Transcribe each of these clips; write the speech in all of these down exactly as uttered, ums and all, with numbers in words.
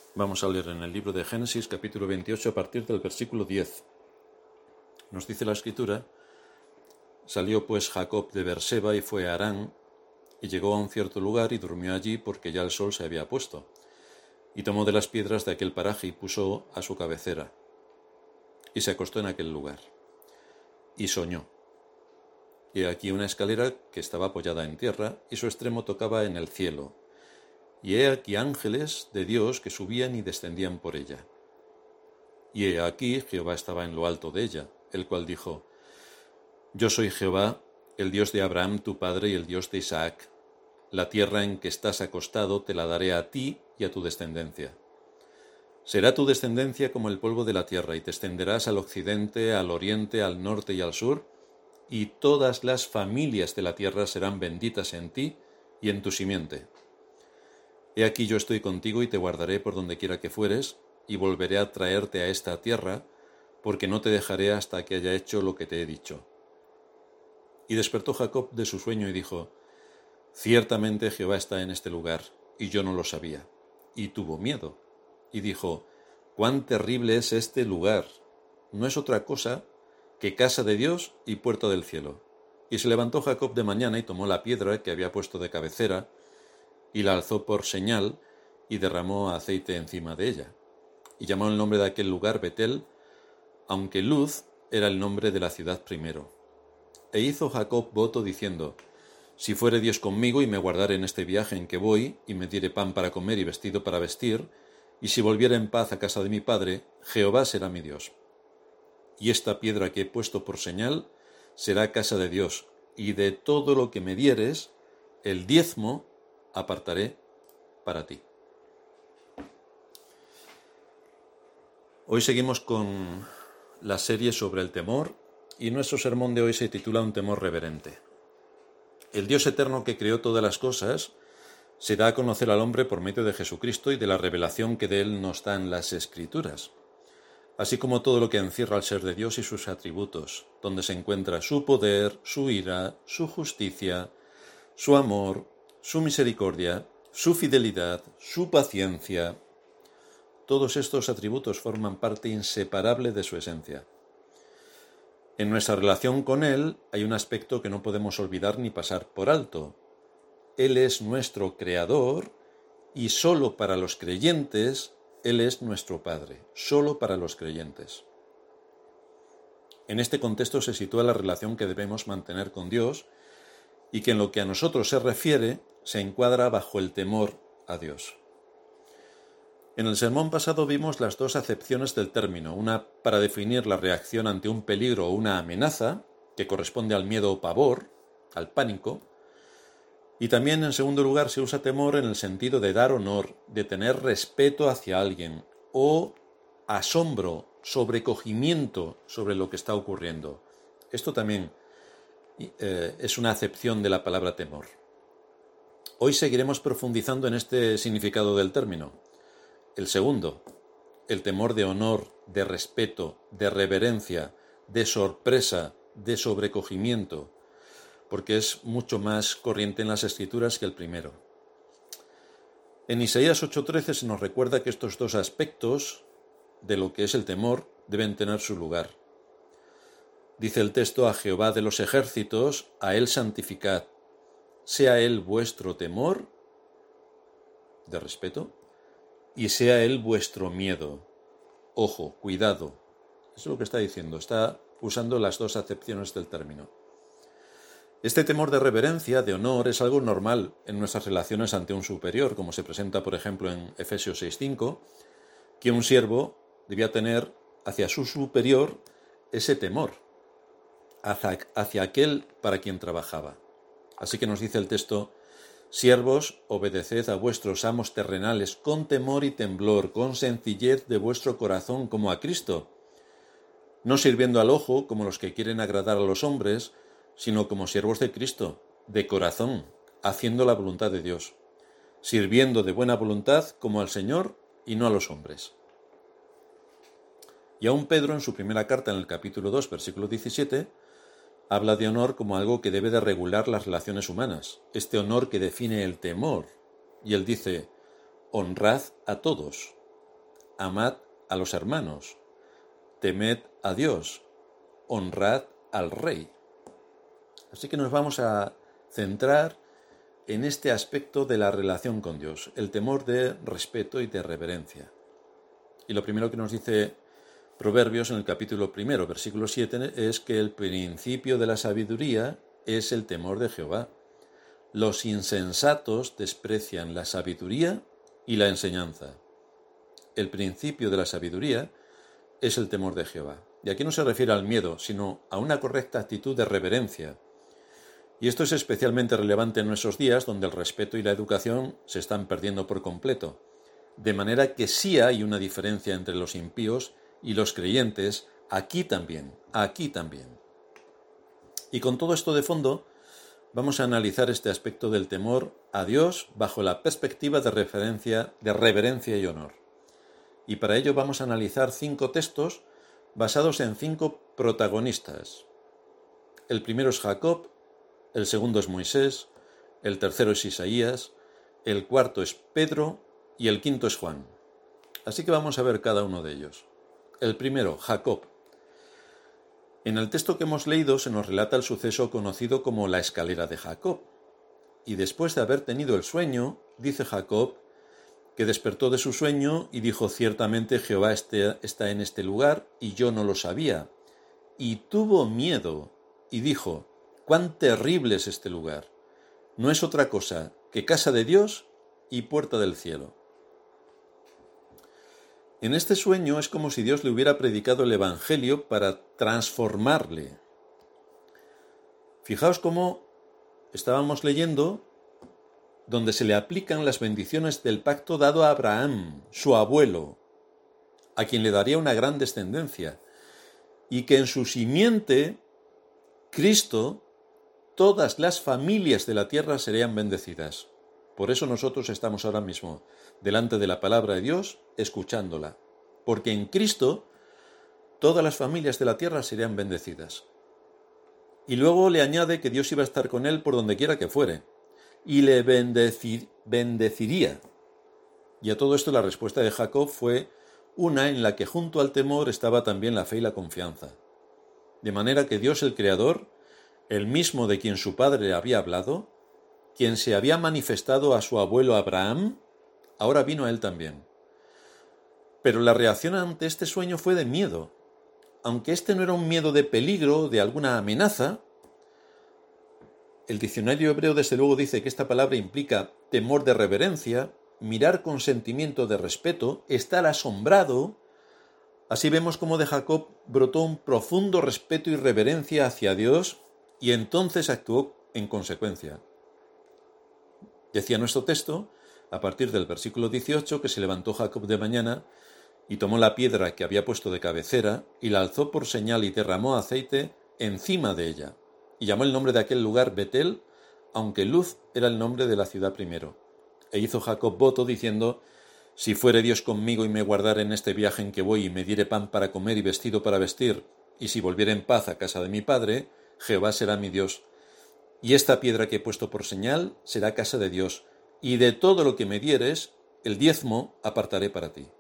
Vamos a leer en el libro de Génesis, capítulo veintiocho, a partir del versículo diez. Nos dice la Escritura: Salió pues Jacob de Beerseba y fue a Harán, y llegó a un cierto lugar y durmió allí porque ya el sol se había puesto. Y tomó de las piedras de aquel paraje y puso a su cabecera, y se acostó en aquel lugar. Y soñó. Y aquí una escalera que estaba apoyada en tierra, y su extremo tocaba en el cielo. Y he aquí ángeles de Dios que subían y descendían por ella. Y he aquí Jehová estaba en lo alto de ella, el cual dijo: Yo soy Jehová, el Dios de Abraham tu padre y el Dios de Isaac. La tierra en que estás acostado te la daré a ti y a tu descendencia. Será tu descendencia como el polvo de la tierra, y te extenderás al occidente, al oriente, al norte y al sur, y todas las familias de la tierra serán benditas en ti y en tu simiente. He aquí yo estoy contigo y te guardaré por donde quiera que fueres, y volveré a traerte a esta tierra, porque no te dejaré hasta que haya hecho lo que te he dicho. Y despertó Jacob de su sueño y dijo: Ciertamente Jehová está en este lugar, y yo no lo sabía. Y tuvo miedo, y dijo: Cuán terrible es este lugar. No es otra cosa que casa de Dios y puerta del cielo. Y se levantó Jacob de mañana y tomó la piedra que había puesto de cabecera, y la alzó por señal, y derramó aceite encima de ella. Y llamó el nombre de aquel lugar Betel, aunque Luz era el nombre de la ciudad primero. E hizo Jacob voto diciendo: Si fuere Dios conmigo y me guardare en este viaje en que voy, y me diere pan para comer y vestido para vestir, y si volviera en paz a casa de mi padre, Jehová será mi Dios. Y esta piedra que he puesto por señal será casa de Dios, y de todo lo que me dieres, el diezmo apartaré para ti. Hoy seguimos con la serie sobre el temor, y nuestro sermón de hoy se titula Un temor reverente. El Dios eterno que creó todas las cosas se da a conocer al hombre por medio de Jesucristo y de la revelación que de él nos dan las Escrituras, así como todo lo que encierra al ser de Dios y sus atributos, donde se encuentra su poder, su ira, su justicia, su amor, su misericordia, su fidelidad, su paciencia. Todos estos atributos forman parte inseparable de su esencia. En nuestra relación con Él hay un aspecto que no podemos olvidar ni pasar por alto. Él es nuestro Creador y solo para los creyentes Él es nuestro Padre, solo para los creyentes. En este contexto se sitúa la relación que debemos mantener con Dios y que en lo que a nosotros se refiere se encuadra bajo el temor a Dios. En el sermón pasado vimos las dos acepciones del término, una para definir la reacción ante un peligro o una amenaza, que corresponde al miedo o pavor, al pánico, y también en segundo lugar se usa temor en el sentido de dar honor, de tener respeto hacia alguien, o asombro, sobrecogimiento sobre lo que está ocurriendo. Esto también eh, es una acepción de la palabra temor. Hoy seguiremos profundizando en este significado del término. El segundo, el temor de honor, de respeto, de reverencia, de sorpresa, de sobrecogimiento, porque es mucho más corriente en las Escrituras que el primero. En Isaías ocho trece se nos recuerda que estos dos aspectos de lo que es el temor deben tener su lugar. Dice el texto: a Jehová de los ejércitos, a él santificad, sea él vuestro temor, de respeto, y sea él vuestro miedo. Ojo, cuidado. Eso es lo que está diciendo. Está usando las dos acepciones del término. Este temor de reverencia, de honor, es algo normal en nuestras relaciones ante un superior, como se presenta, por ejemplo, en Efesios seis cinco, que un siervo debía tener hacia su superior ese temor, hacia, hacia aquel para quien trabajaba. Así que nos dice el texto: Siervos, obedeced a vuestros amos terrenales con temor y temblor, con sencillez de vuestro corazón como a Cristo, no sirviendo al ojo como los que quieren agradar a los hombres, sino como siervos de Cristo, de corazón, haciendo la voluntad de Dios, sirviendo de buena voluntad como al Señor y no a los hombres. Y aún Pedro, en su primera carta, en el capítulo dos, versículo diecisiete, habla de honor como algo que debe de regular las relaciones humanas, este honor que define el temor. Y él dice: honrad a todos. amad a los hermanos, temed a Dios, honrad al Rey. Así que nos vamos a centrar en este aspecto de la relación con Dios, el temor de respeto y de reverencia. Y lo primero que nos dice Proverbios en el capítulo primero, versículo siete, es que el principio de la sabiduría es el temor de Jehová. Los insensatos desprecian la sabiduría y la enseñanza. El principio de la sabiduría es el temor de Jehová. Y aquí no se refiere al miedo, sino a una correcta actitud de reverencia. Y esto es especialmente relevante en nuestros días, donde el respeto y la educación se están perdiendo por completo. De manera que sí hay una diferencia entre los impíos y los creyentes, aquí también, aquí también. Y con todo esto de fondo, vamos a analizar este aspecto del temor a Dios bajo la perspectiva de referencia, de reverencia y honor. Y para ello vamos a analizar cinco textos basados en cinco protagonistas. El primero es Jacob, el segundo es Moisés, el tercero es Isaías, el cuarto es Pedro y el quinto es Juan. Así que vamos a ver cada uno de ellos. El primero, Jacob. En el texto que hemos leído se nos relata el suceso conocido como la escalera de Jacob. Y después de haber tenido el sueño, dice Jacob que despertó de su sueño y dijo: ciertamente Jehová está en este lugar y yo no lo sabía. Y tuvo miedo y dijo: cuán terrible es este lugar. No es otra cosa que casa de Dios y puerta del cielo. En este sueño es como si Dios le hubiera predicado el Evangelio para transformarle. Fijaos cómo estábamos leyendo donde se le aplican las bendiciones del pacto dado a Abraham, su abuelo, a quien le daría una gran descendencia, y que en su simiente, Cristo, todas las familias de la tierra serían bendecidas. Por eso nosotros estamos ahora mismo delante de la palabra de Dios, escuchándola, porque en Cristo todas las familias de la tierra serían bendecidas. Y luego le añade que Dios iba a estar con él por donde quiera que fuere, y le bendecir, bendeciría. Y a todo esto la respuesta de Jacob fue una en la que junto al temor estaba también la fe y la confianza. De manera que Dios el Creador, el mismo de quien su padre había hablado, quien se había manifestado a su abuelo Abraham, ahora vino a él también. Pero la reacción ante este sueño fue de miedo. Aunque este no era un miedo de peligro, de alguna amenaza, el diccionario hebreo desde luego dice que esta palabra implica temor de reverencia, mirar con sentimiento de respeto, estar asombrado. Así vemos cómo de Jacob brotó un profundo respeto y reverencia hacia Dios y entonces actuó en consecuencia. Decía nuestro texto, a partir del versículo dieciocho, que se levantó Jacob de mañana y tomó la piedra que había puesto de cabecera y la alzó por señal y derramó aceite encima de ella. Y llamó el nombre de aquel lugar Betel, aunque Luz era el nombre de la ciudad primero. E hizo Jacob voto diciendo: si fuere Dios conmigo y me guardare en este viaje en que voy y me diere pan para comer y vestido para vestir, y si volviere en paz a casa de mi padre, Jehová será mi Dios. Y esta piedra que he puesto por señal será casa de Dios, y de todo lo que me dieres, el diezmo apartaré para ti.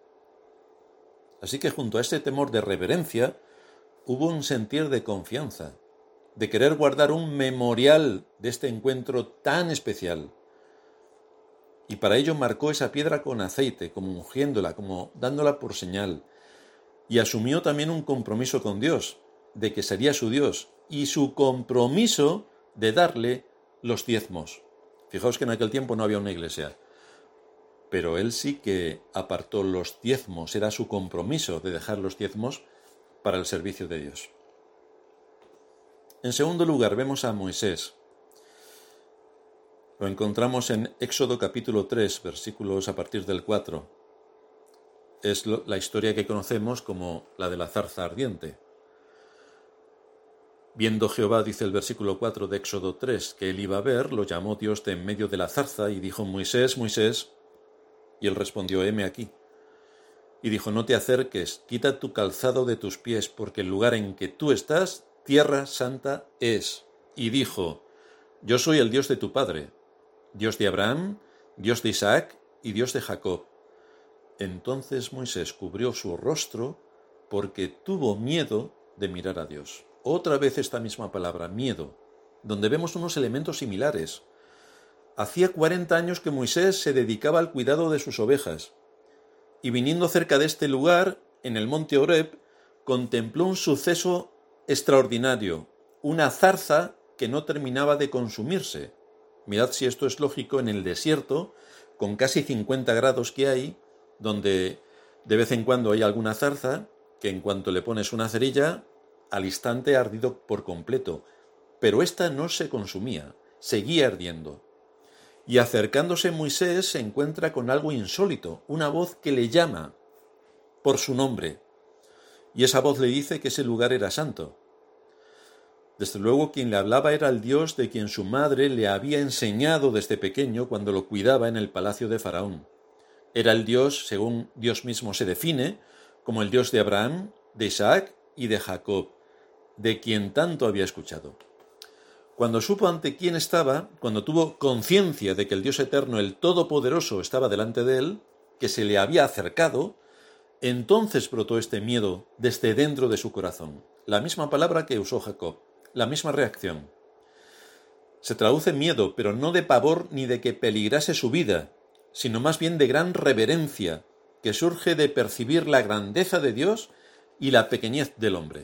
Así que junto a este temor de reverencia, hubo un sentir de confianza, de querer guardar un memorial de este encuentro tan especial. Y para ello marcó esa piedra con aceite, como ungiéndola, como dándola por señal. Y asumió también un compromiso con Dios, de que sería su Dios, y su compromiso de darle los diezmos. Fijaos que en aquel tiempo no había una iglesia, pero él sí que apartó los diezmos, era su compromiso de dejar los diezmos para el servicio de Dios. En segundo lugar, vemos a Moisés. Lo encontramos en Éxodo capítulo tres, versículos a partir del cuatro. Es la historia que conocemos como la de la zarza ardiente. Viendo Jehová, dice el versículo cuatro de Éxodo tres, que él iba a ver, lo llamó Dios de en medio de la zarza y dijo: Moisés, Moisés. Y él respondió: heme aquí. Y dijo: no te acerques, quita tu calzado de tus pies, porque el lugar en que tú estás, tierra santa es. Y dijo: yo soy el Dios de tu padre, Dios de Abraham, Dios de Isaac y Dios de Jacob. Entonces Moisés cubrió su rostro porque tuvo miedo de mirar a Dios. Otra vez esta misma palabra, miedo, donde vemos unos elementos similares. Hacía cuarenta años que Moisés se dedicaba al cuidado de sus ovejas, y viniendo cerca de este lugar, en el monte Horeb, contempló un suceso extraordinario, una zarza que no terminaba de consumirse. Mirad si esto es lógico en el desierto, con casi cincuenta grados que hay, donde de vez en cuando hay alguna zarza, que en cuanto le pones una cerilla, al instante ha ardido por completo. Pero esta no se consumía, seguía ardiendo. Y acercándose Moisés se encuentra con algo insólito, una voz que le llama por su nombre. Y esa voz le dice que ese lugar era santo. Desde luego quien le hablaba era el Dios de quien su madre le había enseñado desde pequeño cuando lo cuidaba en el palacio de Faraón. Era el Dios, según Dios mismo se define, como el Dios de Abraham, de Isaac y de Jacob, de quien tanto había escuchado. Cuando supo ante quién estaba, cuando tuvo conciencia de que el Dios eterno, el Todopoderoso, estaba delante de él, que se le había acercado, entonces brotó este miedo desde dentro de su corazón. La misma palabra que usó Jacob, la misma reacción. Se traduce miedo, pero no de pavor ni de que peligrase su vida, sino más bien de gran reverencia, que surge de percibir la grandeza de Dios y la pequeñez del hombre.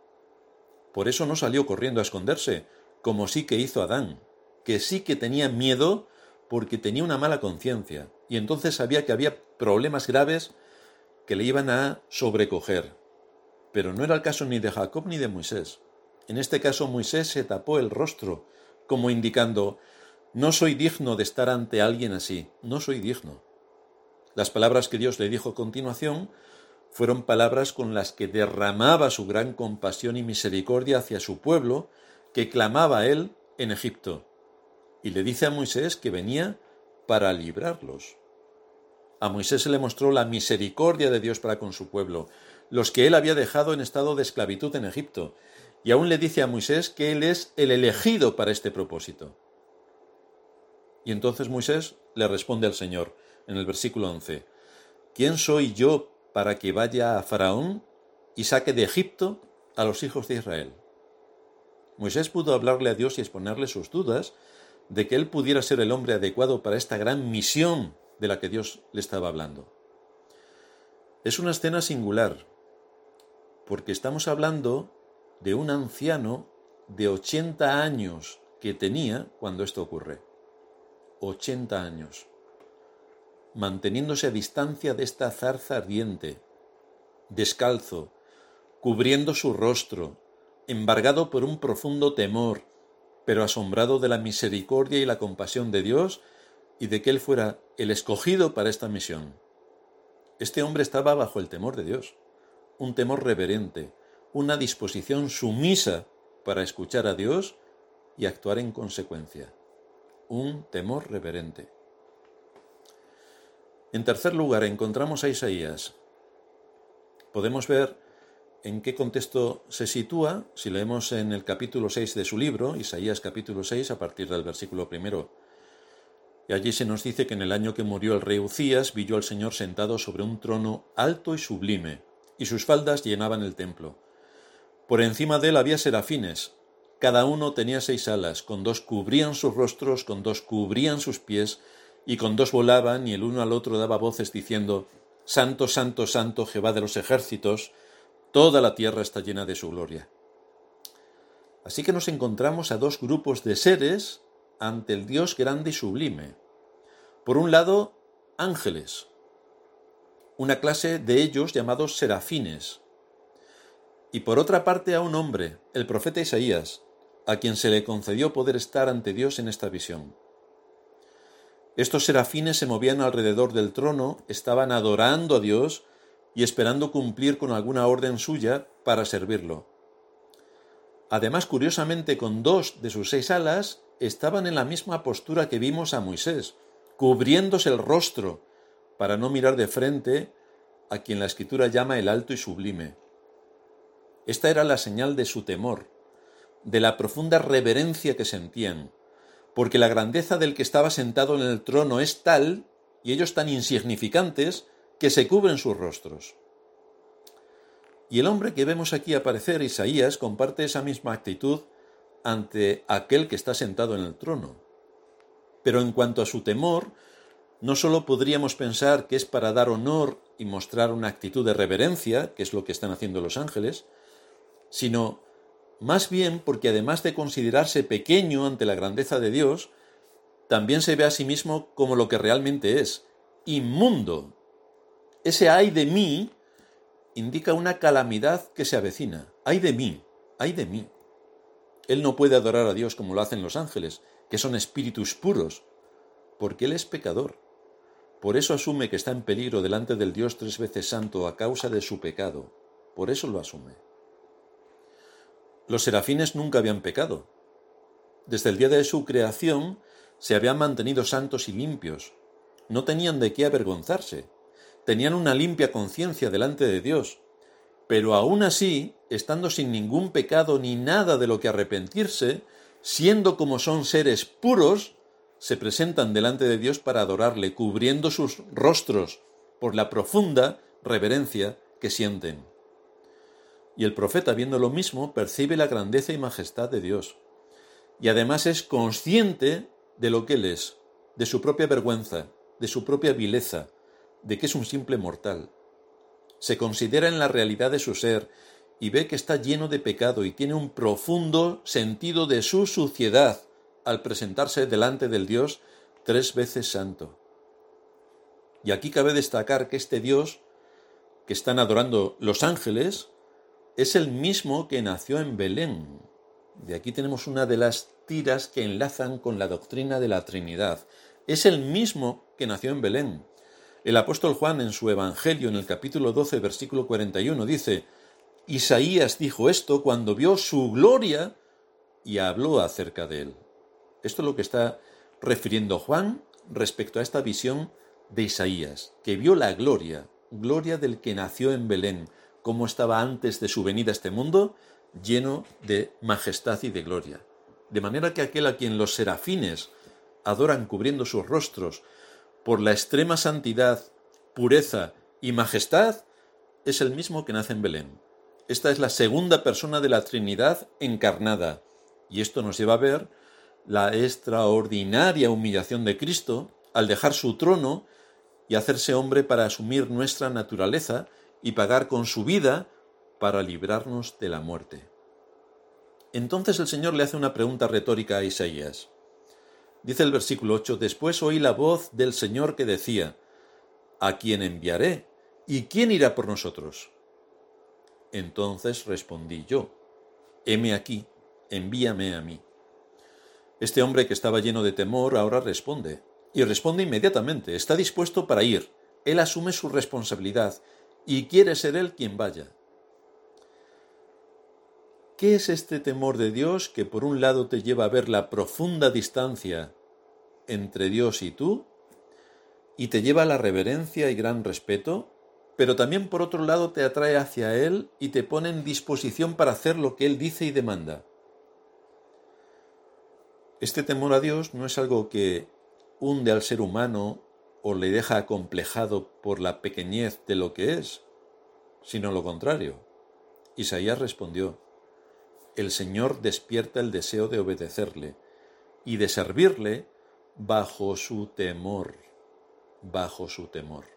Por eso no salió corriendo a esconderse, como sí que hizo Adán, que sí que tenía miedo porque tenía una mala conciencia, y entonces sabía que había problemas graves que le iban a sobrecoger. Pero no era el caso ni de Jacob ni de Moisés. En este caso Moisés se tapó el rostro, como indicando, no soy digno de estar ante alguien así, no soy digno. Las palabras que Dios le dijo a continuación fueron palabras con las que derramaba su gran compasión y misericordia hacia su pueblo, que clamaba a él en Egipto. Y le dice a Moisés que venía para librarlos. A Moisés se le mostró la misericordia de Dios para con su pueblo, los que él había dejado en estado de esclavitud en Egipto, y aún le dice a Moisés que él es el elegido para este propósito. Y entonces Moisés le responde al Señor, en el versículo once, ¿quién soy yo para que vaya a Faraón y saque de Egipto a los hijos de Israel? Moisés pudo hablarle a Dios y exponerle sus dudas de que él pudiera ser el hombre adecuado para esta gran misión de la que Dios le estaba hablando. Es una escena singular, porque estamos hablando de un anciano de ochenta años que tenía cuando esto ocurre. ochenta años, manteniéndose a distancia de esta zarza ardiente, descalzo, cubriendo su rostro, embargado por un profundo temor, pero asombrado de la misericordia y la compasión de Dios y de que él fuera el escogido para esta misión. Este hombre estaba bajo el temor de Dios, un temor reverente, una disposición sumisa para escuchar a Dios y actuar en consecuencia. Un temor reverente. En tercer lugar, encontramos a Isaías. Podemos ver en qué contexto se sitúa si leemos en el capítulo seis de su libro, Isaías capítulo seis, a partir del versículo primero. Y allí se nos dice que en el año que murió el rey Uzías, vi yo al Señor sentado sobre un trono alto y sublime, y sus faldas llenaban el templo. Por encima de él había serafines. Cada uno tenía seis alas, con dos cubrían sus rostros, con dos cubrían sus pies, y con dos volaban, y el uno al otro daba voces diciendo, Santo, Santo, Santo, Jehová de los ejércitos, toda la tierra está llena de su gloria. Así que nos encontramos a dos grupos de seres ante el Dios grande y sublime. Por un lado, ángeles, una clase de ellos llamados serafines, y por otra parte a un hombre, el profeta Isaías, a quien se le concedió poder estar ante Dios en esta visión. Estos serafines se movían alrededor del trono, estaban adorando a Dios y esperando cumplir con alguna orden suya para servirlo. Además, curiosamente, con dos de sus seis alas, estaban en la misma postura que vimos a Moisés, cubriéndose el rostro para no mirar de frente a quien la Escritura llama el alto y sublime. Esta era la señal de su temor, de la profunda reverencia que sentían, porque la grandeza del que estaba sentado en el trono es tal, y ellos tan insignificantes, que se cubren sus rostros. Y el hombre que vemos aquí aparecer, Isaías, comparte esa misma actitud ante aquel que está sentado en el trono. Pero en cuanto a su temor, no solo podríamos pensar que es para dar honor y mostrar una actitud de reverencia, que es lo que están haciendo los ángeles, sino más bien porque además de considerarse pequeño ante la grandeza de Dios, también se ve a sí mismo como lo que realmente es, inmundo. Ese ay de mí indica una calamidad que se avecina. Ay de mí, ay de mí. Él no puede adorar a Dios como lo hacen los ángeles, que son espíritus puros, porque él es pecador. Por eso asume que está en peligro delante del Dios tres veces santo a causa de su pecado. Por eso lo asume. Los serafines nunca habían pecado. Desde el día de su creación se habían mantenido santos y limpios. No tenían de qué avergonzarse. Tenían una limpia conciencia delante de Dios. Pero aún así, estando sin ningún pecado ni nada de lo que arrepentirse, siendo como son seres puros, se presentan delante de Dios para adorarle, cubriendo sus rostros por la profunda reverencia que sienten. Y el profeta, viendo lo mismo, percibe la grandeza y majestad de Dios. Y además es consciente de lo que él es, de su propia vergüenza, de su propia vileza, de que es un simple mortal. Se considera en la realidad de su ser y ve que está lleno de pecado y tiene un profundo sentido de su suciedad al presentarse delante del Dios tres veces santo. Y aquí cabe destacar que este Dios que están adorando los ángeles es el mismo que nació en Belén. De aquí tenemos una de las tiras que enlazan con la doctrina de la Trinidad. Es el mismo que nació en Belén. El apóstol Juan en su Evangelio, en el capítulo doce, versículo cuarenta y uno, dice: Isaías dijo esto cuando vio su gloria y habló acerca de él. Esto es lo que está refiriendo Juan respecto a esta visión de Isaías, que vio la gloria, gloria del que nació en Belén, como estaba antes de su venida a este mundo, lleno de majestad y de gloria. De manera que aquel a quien los serafines adoran cubriendo sus rostros por la extrema santidad, pureza y majestad, es el mismo que nace en Belén. Esta es la segunda persona de la Trinidad encarnada, y esto nos lleva a ver la extraordinaria humillación de Cristo al dejar su trono y hacerse hombre para asumir nuestra naturaleza y pagar con su vida para librarnos de la muerte. Entonces el Señor le hace una pregunta retórica a Isaías. Dice el versículo ocho: Después oí la voz del Señor que decía: ¿A quién enviaré? ¿Y quién irá por nosotros? Entonces respondí yo: Heme aquí, envíame a mí. Este hombre que estaba lleno de temor ahora responde, y responde inmediatamente. Está dispuesto para ir. Él asume su responsabilidad y quiere ser él quien vaya. ¿Qué es este temor de Dios que por un lado te lleva a ver la profunda distancia entre Dios y tú y te lleva a la reverencia y gran respeto, pero también por otro lado te atrae hacia Él y te pone en disposición para hacer lo que Él dice y demanda? Este temor a Dios no es algo que hunde al ser humano o le deja acomplejado por la pequeñez de lo que es, sino lo contrario. Isaías respondió: El Señor despierta el deseo de obedecerle y de servirle bajo su temor, bajo su temor.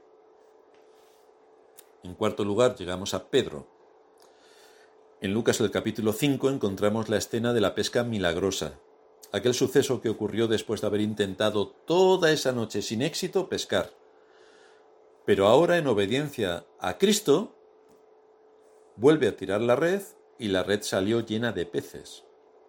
En cuarto lugar, llegamos a Pedro. En Lucas el capítulo cinco encontramos la escena de la pesca milagrosa, aquel suceso que ocurrió después de haber intentado toda esa noche sin éxito pescar. Pero ahora, en obediencia a Cristo, vuelve a tirar la red y la red salió llena de peces.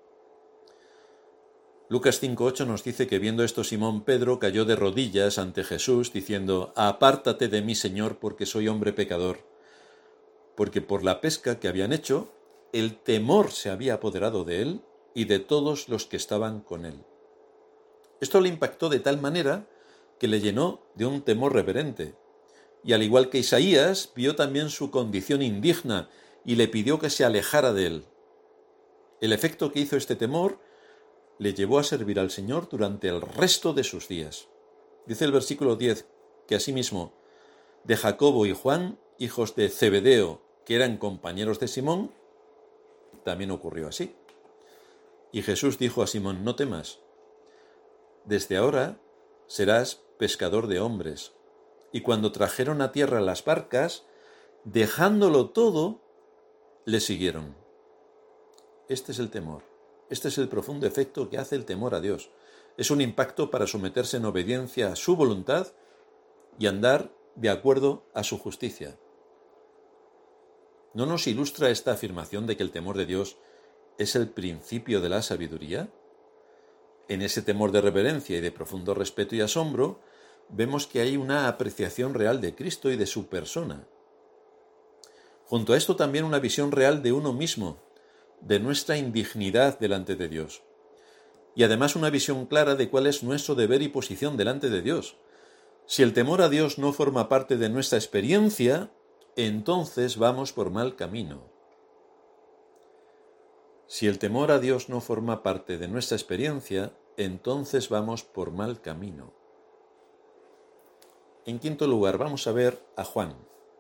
Lucas cinco ocho nos dice que viendo esto Simón Pedro cayó de rodillas ante Jesús diciendo: Apártate de mí, Señor, porque soy hombre pecador. Porque por la pesca que habían hecho, el temor se había apoderado de él y de todos los que estaban con él. Esto le impactó de tal manera que le llenó de un temor reverente. Y al igual que Isaías, vio también su condición indigna y le pidió que se alejara de él. El efecto que hizo este temor le llevó a servir al Señor durante el resto de sus días. Dice el versículo diez que asimismo de Jacobo y Juan, hijos de Zebedeo, que eran compañeros de Simón, también ocurrió así. Y Jesús dijo a Simón: no temas, desde ahora serás pescador de hombres. Y cuando trajeron a tierra las barcas, dejándolo todo, le siguieron. Este es el temor. Este es el profundo efecto que hace el temor a Dios. Es un impacto para someterse en obediencia a su voluntad y andar de acuerdo a su justicia. ¿No nos ilustra esta afirmación de que el temor de Dios es el principio de la sabiduría? En ese temor de reverencia y de profundo respeto y asombro, vemos que hay una apreciación real de Cristo y de su persona. Junto a esto también una visión real de uno mismo, de nuestra indignidad delante de Dios. Y además una visión clara de cuál es nuestro deber y posición delante de Dios. Si el temor a Dios no forma parte de nuestra experiencia, entonces vamos por mal camino. Si el temor a Dios no forma parte de nuestra experiencia, entonces vamos por mal camino. En quinto lugar, vamos a ver a Juan.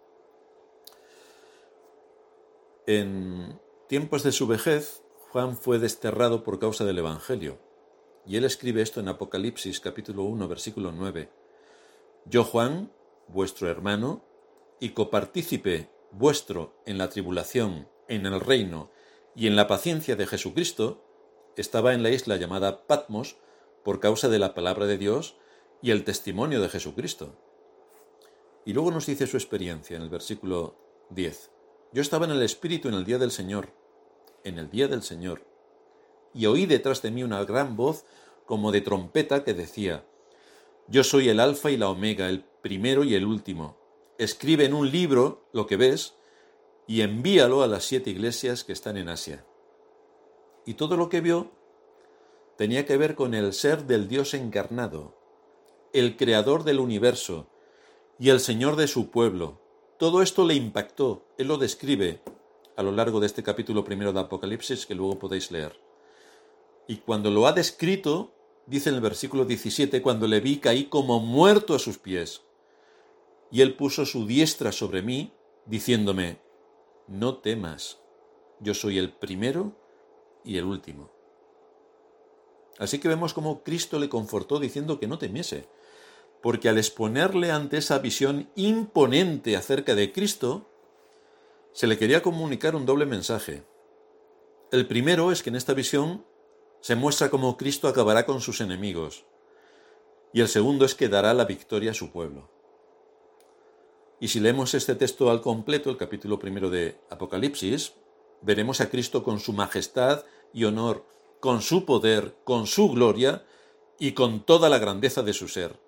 En tiempos de su vejez, Juan fue desterrado por causa del Evangelio. Y él escribe esto en Apocalipsis capítulo uno, versículo nueve. Yo, Juan, vuestro hermano, y copartícipe vuestro en la tribulación, en el reino y en la paciencia de Jesucristo, estaba en la isla llamada Patmos por causa de la palabra de Dios y el testimonio de Jesucristo. Y luego nos dice su experiencia en el versículo diez. Yo estaba en el Espíritu en el día del Señor, en el día del Señor, y oí detrás de mí una gran voz como de trompeta que decía: yo soy el Alfa y la Omega, el primero y el último. Escribe en un libro lo que ves y envíalo a las siete iglesias que están en Asia. Y todo lo que vio tenía que ver con el ser del Dios encarnado, el creador del universo y el Señor de su pueblo. Todo esto le impactó. Él lo describe a lo largo de este capítulo primero de Apocalipsis, que luego podéis leer. Y cuando lo ha descrito, dice en el versículo diecisiete, cuando le vi caí como muerto a sus pies. Y él puso su diestra sobre mí, diciéndome: no temas, yo soy el primero y el último. Así que vemos cómo Cristo le confortó diciendo que no temiese, porque al exponerle ante esa visión imponente acerca de Cristo, se le quería comunicar un doble mensaje. El primero es que en esta visión se muestra cómo Cristo acabará con sus enemigos, y el segundo es que dará la victoria a su pueblo. Y si leemos este texto al completo, el capítulo primero de Apocalipsis, veremos a Cristo con su majestad y honor, con su poder, con su gloria y con toda la grandeza de su ser.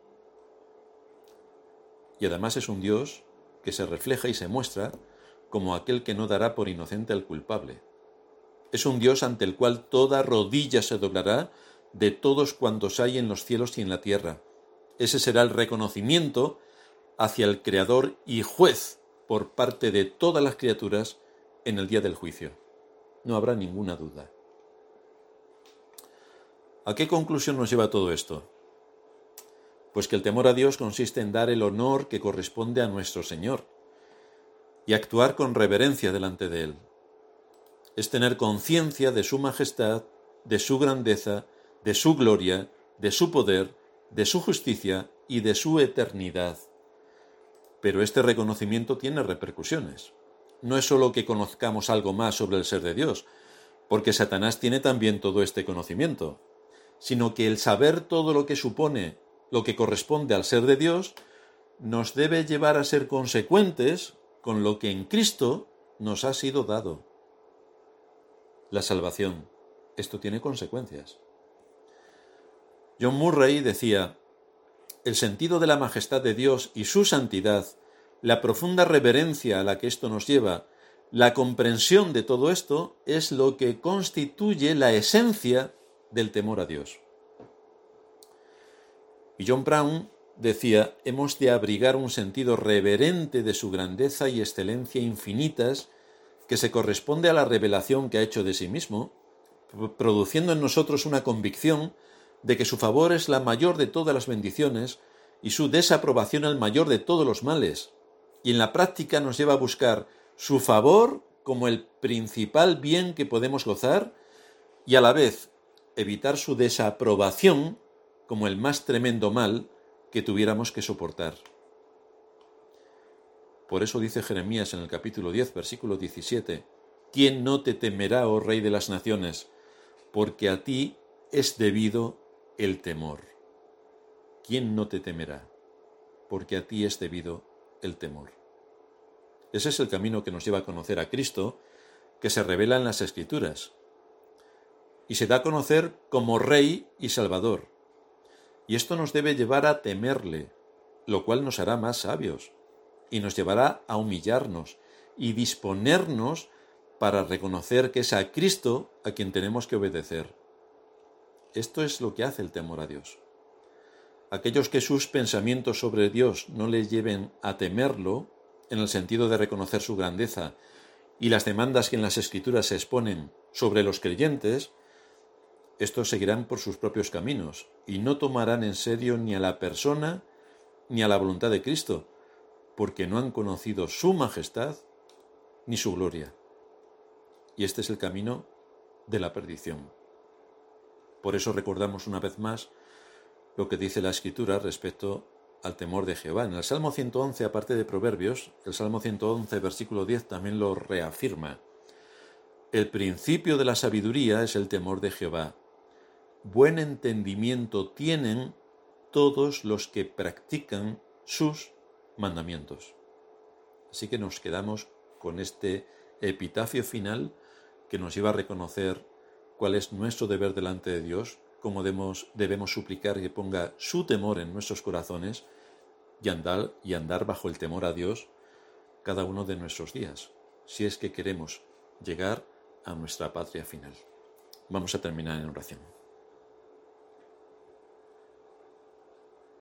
Y además es un Dios que se refleja y se muestra como aquel que no dará por inocente al culpable. Es un Dios ante el cual toda rodilla se doblará de todos cuantos hay en los cielos y en la tierra. Ese será el reconocimiento hacia el Creador y Juez por parte de todas las criaturas en el día del juicio. No habrá ninguna duda. ¿A qué conclusión nos lleva todo esto? Pues que el temor a Dios consiste en dar el honor que corresponde a nuestro Señor y actuar con reverencia delante de Él. Es tener conciencia de su majestad, de su grandeza, de su gloria, de su poder, de su justicia y de su eternidad. Pero este reconocimiento tiene repercusiones. No es solo que conozcamos algo más sobre el ser de Dios, porque Satanás tiene también todo este conocimiento, sino que el saber todo lo que supone, lo que corresponde al ser de Dios, nos debe llevar a ser consecuentes con lo que en Cristo nos ha sido dado. La salvación. Esto tiene consecuencias. John Murray decía: el sentido de la majestad de Dios y su santidad, la profunda reverencia a la que esto nos lleva, la comprensión de todo esto es lo que constituye la esencia del temor a Dios. Y John Brown decía: hemos de abrigar un sentido reverente de su grandeza y excelencia infinitas que se corresponde a la revelación que ha hecho de sí mismo, produciendo en nosotros una convicción de que su favor es la mayor de todas las bendiciones y su desaprobación el mayor de todos los males, y en la práctica nos lleva a buscar su favor como el principal bien que podemos gozar y a la vez evitar su desaprobación como el más tremendo mal que tuviéramos que soportar. Por eso dice Jeremías en el capítulo diez, versículo diecisiete, ¿quién no te temerá, oh Rey de las naciones? Porque a ti es debido el temor. ¿Quién no te temerá? Porque a ti es debido el temor. Ese es el camino que nos lleva a conocer a Cristo, que se revela en las Escrituras, y se da a conocer como Rey y Salvador. Y esto nos debe llevar a temerle, lo cual nos hará más sabios, y nos llevará a humillarnos y disponernos para reconocer que es a Cristo a quien tenemos que obedecer. Esto es lo que hace el temor a Dios. Aquellos que sus pensamientos sobre Dios no les lleven a temerlo, en el sentido de reconocer su grandeza y las demandas que en las Escrituras se exponen sobre los creyentes, estos seguirán por sus propios caminos y no tomarán en serio ni a la persona ni a la voluntad de Cristo, porque no han conocido su majestad ni su gloria. Y este es el camino de la perdición. Por eso recordamos una vez más lo que dice la Escritura respecto al temor de Jehová. En el Salmo ciento once, aparte de Proverbios, el Salmo ciento once, versículo diez, también lo reafirma. El principio de la sabiduría es el temor de Jehová. Buen entendimiento tienen todos los que practican sus mandamientos. Así que nos quedamos con este epitafio final que nos lleva a reconocer cuál es nuestro deber delante de Dios, cómo debemos, debemos suplicar que ponga su temor en nuestros corazones y andar, y andar bajo el temor a Dios cada uno de nuestros días, si es que queremos llegar a nuestra patria final. Vamos a terminar en oración.